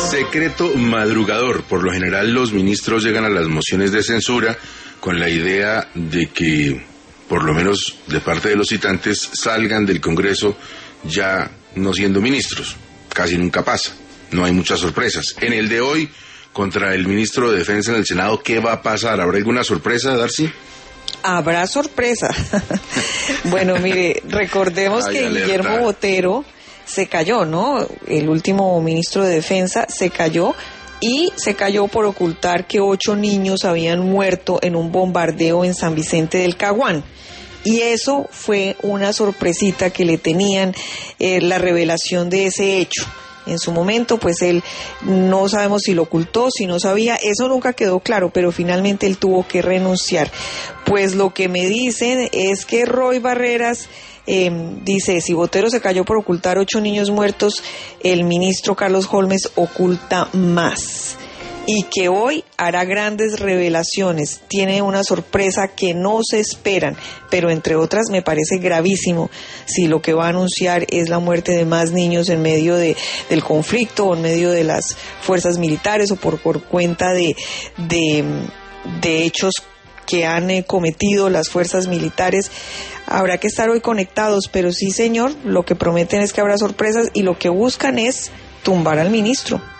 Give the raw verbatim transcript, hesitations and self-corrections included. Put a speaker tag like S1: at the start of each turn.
S1: Secreto madrugador. Por lo general los ministros llegan a las mociones de censura con la idea de que, por lo menos de parte de los citantes, salgan del Congreso ya no siendo ministros. Casi nunca pasa, no hay muchas sorpresas. En el de hoy, contra el ministro de Defensa en el Senado, ¿qué va a pasar? ¿Habrá alguna sorpresa, Darcy?
S2: Habrá sorpresa. Bueno, mire, recordemos Ay, que alerta. Guillermo Botero se cayó, ¿no? El último ministro de Defensa se cayó y se cayó por ocultar que ocho niños habían muerto en un bombardeo en San Vicente del Caguán. Y eso fue una sorpresita que le tenían, eh, la revelación de ese hecho. En su momento, pues él no sabemos si lo ocultó, si no sabía, eso nunca quedó claro, pero finalmente él tuvo que renunciar. Pues lo que me dicen es que Roy Barreras eh, dice, si Botero se cayó por ocultar ocho niños muertos, el ministro Carlos Holmes oculta más. Y que hoy hará grandes revelaciones, tiene una sorpresa que no se esperan, pero entre otras me parece gravísimo si lo que va a anunciar es la muerte de más niños en medio de, del conflicto o en medio de las fuerzas militares o por, por cuenta de, de, de hechos que han eh, cometido las fuerzas militares. Habrá que estar hoy conectados, pero sí, señor, lo que prometen es que habrá sorpresas y lo que buscan es tumbar al ministro.